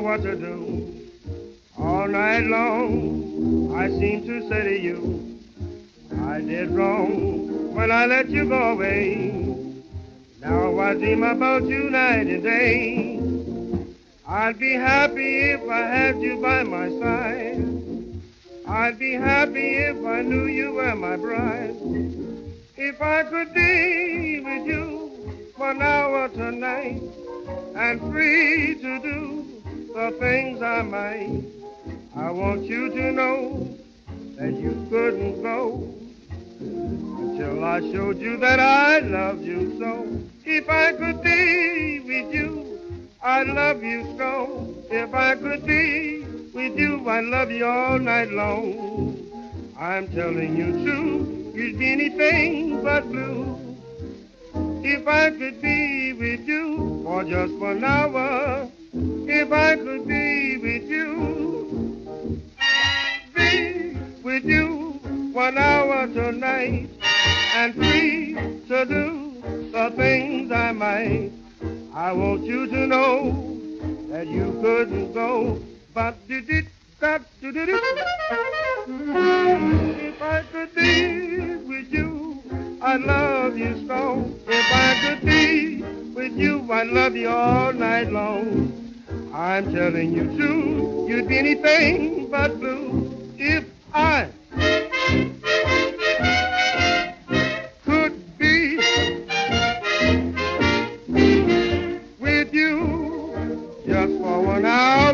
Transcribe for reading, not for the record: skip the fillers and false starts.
what to do. All night long, I seem to say to you, I did wrong when I let you go away. Now I dream about you night and day. I'd be happy if I had you by my side. I'd be happy if I knew you were my bride. If I could be with you for an hour tonight and free to do the things I might, I want you to know that you couldn't go until I showed you that I loved you so. If I could be with you, I'd love you so. If I could be with you, I'd love you all night long. I'm telling you true, you'd be anything but blue. If I could be with you for just 1 hour, if I could be with you 1 hour tonight, and free to do the things I might, I want you to know that you couldn't go, but you did that. If I could be with you, I'd love you so. If I could be with you, I'd love you all night long. I'm telling you true, you'd be anything but blue if I could be with you just for 1 hour.